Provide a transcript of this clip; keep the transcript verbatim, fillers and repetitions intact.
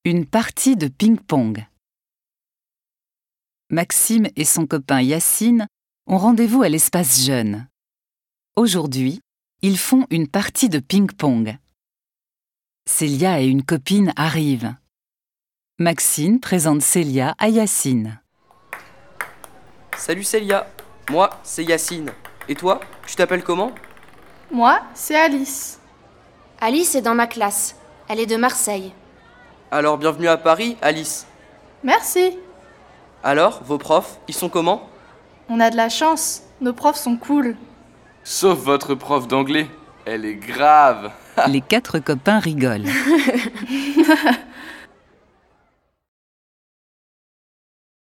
Une partie de ping-pong. Maxime et son copain Yacine ont rendez-vous à l'espace jeune. Aujourd'hui, ils font une partie de ping-pong. Célia et une copine arrivent. Maxime présente Célia à Yacine. Salut Célia, moi c'est Yacine. Et toi, tu t'appelles comment? Moi, c'est Alice. Alice est dans ma classe. Elle est de Marseille. Alors bienvenue à Paris, Alice. Merci. Alors, vos profs, ils sont comment? On a de la chance. Nos profs sont cool. Sauf votre prof d'anglais. Elle est grave. Les quatre copains rigolent.